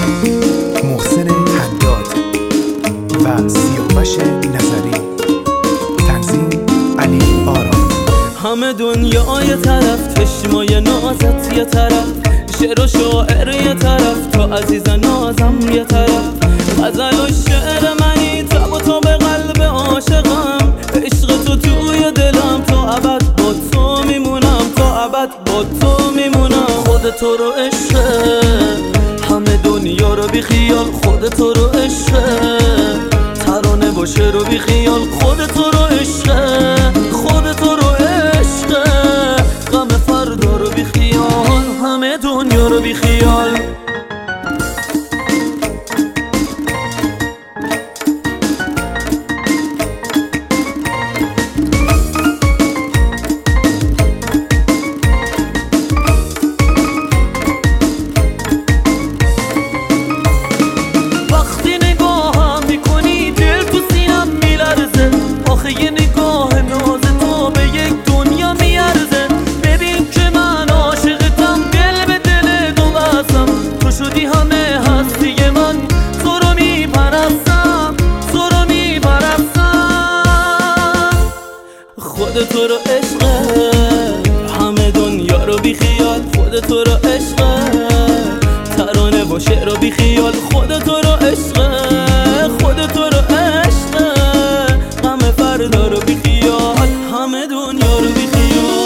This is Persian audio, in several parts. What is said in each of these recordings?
محسن حداد و سیاوش نظری. تنظیم علی آرام. همه دنیا یه طرف، چشمای نازت یه طرف، شعر و شاعر یه طرف، تو عزیز نازم یه طرف. غزل و شعر منی، تب و تو به قلب عاشقم، عشق تو توی دلم، تا ابد با تو میمونم، تا ابد با تو میمونم. خود تو رو عشقه، همه دنیا رو بی خیال، خود تو رو عشقه، ترانه با شعر و بی خیال، خود تو رو عشقه، خود تو رو عشقه، غم فردا رو بی خیال، همه دنیا رو بی خیال. وقتی نگاهم میکنی دل تو سینم میلرزه، آخه یه نگاه ناز تو به یک دنیا میارزه. ببین که من عاشقتم، دل به دل تو بستم، تو شدی همه هستی من، تو رو میپرستم، تو رو میپرستم. خود تو رو عشقه، همه دنیا رو بی خیال، خود تو رو عشقه، ترانه با شعر و بی خیال، خود تو رو عشقه، خود تو رو عشقه، غم فردا رو بی خیال، همه دنیا رو بی خیال.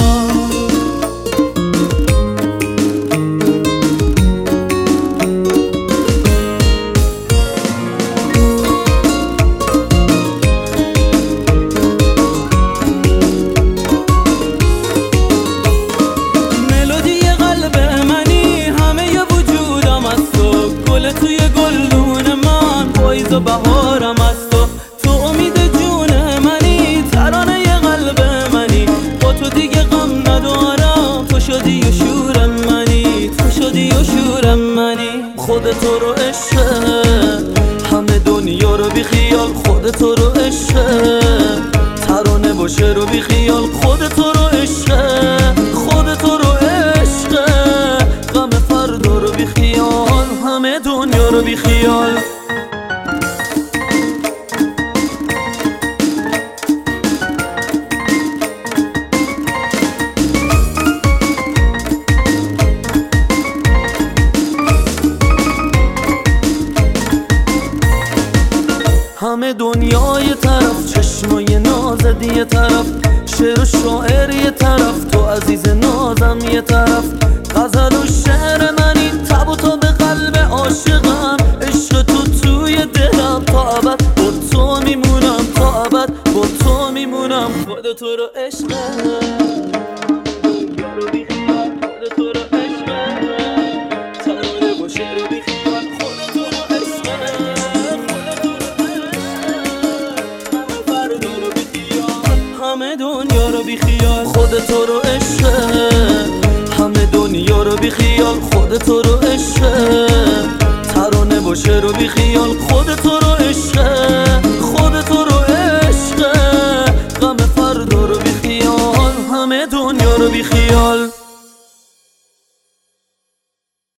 ملودی قلب منی، همه ی وجودم از تو، گل توی گلدون من، پاییز و بهارم از تو، تو امید جون منی، ترانه ی قلب منی، با تو دیگه غم ندارم، تو شدی و شورم منی، تو شدی و شورم منی. خود تو رو عشقه، همه دنیا رو بی خیال، خود تو رو عشقه، ترانه با شعر و بی خیال، خود تو رو عشقه، خود تو رو عشقه، غم فردا رو بی خیال، همه دنیا رو بی خیال. همه دنیا یه طرف، چشمای نازت یه طرف، شعر و شاعر یه طرف، تو عزیز نازم یه طرف. غزل و شعر منی، تب و تو به قلب عاشقم، عشق تو توی دلم، تا ابد با تو میمونم، تا ابد با تو میمونم. خود تو رو عشقه، یارو بی خیال، خود تو رو عشقه، ترانه با شعر و بی خیال، خود تو رو عشقه، همه دنیا رو بی خیال. خود تو رو عشقه، همه دنیا رو بی خیال، خود تو رو عشقه، ترانه با شعر و بی خیال، خود تو